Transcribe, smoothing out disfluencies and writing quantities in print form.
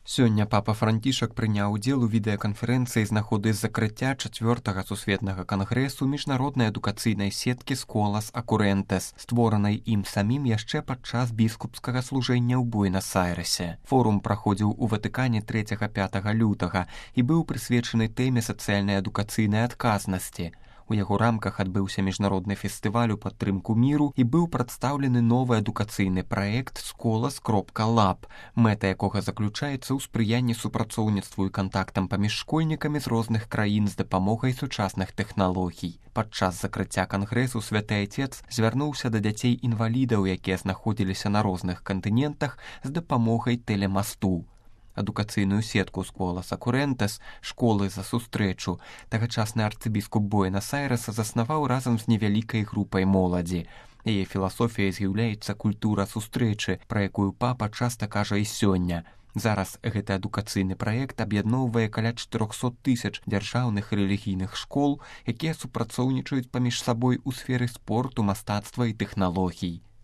Сёння папа Францішак прыняў удзел у відэаканферэнцыі з нагоды закрыцця 4-го сусветнага кангрэсу міжнароднай адукацыйнай сеткі «Сколас Акурэнтес», створанай ім самім яшчэ падчас біскупскага служэння ў Буэнас-Айрэсе. Форум праходзіў у Ватыкане 3-5 лютага і быў прысвечаны тэме сацыяльнай адукацыйнай адказнасці. У яго рамках адбыўся міжнародны фестываль у падтрымку міру і быў прадстаўлены новы адукацыйны праект «Сколас.лаб», мэта якога заключаецца ў спрыянні супрацоўніцтву і кантактам паміж школьнікамі з розных краін з дапамогай сучасных тэхналогій. Падчас закрыцця кангрэсу Святы Айцец звярнуўся да дзяцей-інвалідаў, якія знаходзіліся на розных кантынентах з дапамогай тэлемасту. Адукацыйную сетку «Сколас Акурэнтес» школы за сустрэчу тагачасны арцыбіскуп Буэнас-Айрэса заснаваў разам з невялікай групай моладзі. Яе філасофіяй з'яўляецца культура сустрэчы, пра якую папа часта кажа і сёння. Зараз гэты адукацыйны праект аб'ядноўвае каля 400 000 дзяржаўных і рэлігійных школ, якія супрацоўнічаюць паміж сабой у сферы спорту, мастацтва і тэхналогій.